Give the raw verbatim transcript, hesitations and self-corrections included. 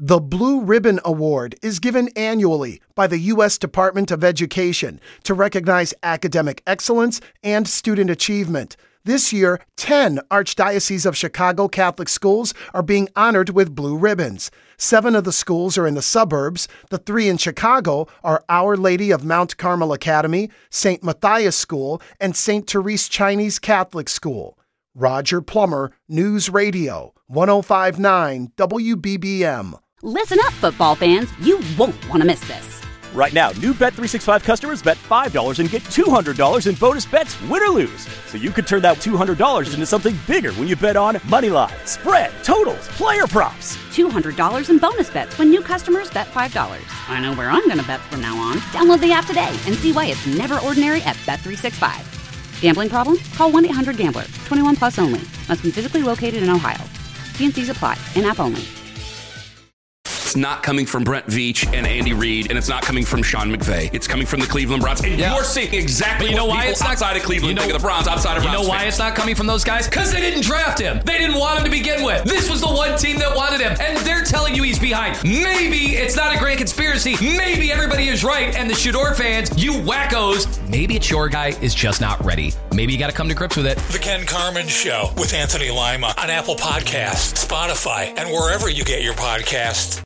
The Blue Ribbon Award is given annually by the U S Department of Education to recognize academic excellence and student achievement. This year, ten Archdiocese of Chicago Catholic schools are being honored with blue ribbons. Seven of the schools are in the suburbs. The three in Chicago are Our Lady of Mount Carmel Academy, Saint Matthias School, and Saint Therese Chinese Catholic School. Roger Plummer, News Radio, one oh five point nine W B B M. Listen up, football fans. You won't want to miss this. Right now, new Bet three sixty-five customers bet five dollars and get two hundred dollars in bonus bets, win or lose. So you could turn that two hundred dollars into something bigger when you bet on moneyline, spread, totals, player props. two hundred dollars in bonus bets when new customers bet five dollars. I know where I'm going to bet from now on. Download the app today and see why it's never ordinary at Bet three sixty-five. Gambling problem? Call one eight hundred gambler. twenty-one plus only. Must be physically located in Ohio. T and C's apply. In-app only. It's not coming from Brent Veach and Andy Reid, and it's not coming from Sean McVay. It's coming from the Cleveland Browns. And yeah. You're seeing exactly you know what why people it's not, outside of Cleveland you know, think of the Browns, outside of You Browns know why fans. it's not coming from those guys? Because they didn't draft him. They didn't want him to begin with. This was the one team that wanted him, and they're telling you he's behind. Maybe it's not a great conspiracy. Maybe everybody is right, and the Shador fans, you wackos, maybe it's your guy is just not ready. Maybe you got to come to grips with it. The Ken Carman Show with Anthony Lima on Apple Podcasts, Spotify, and wherever you get your podcasts.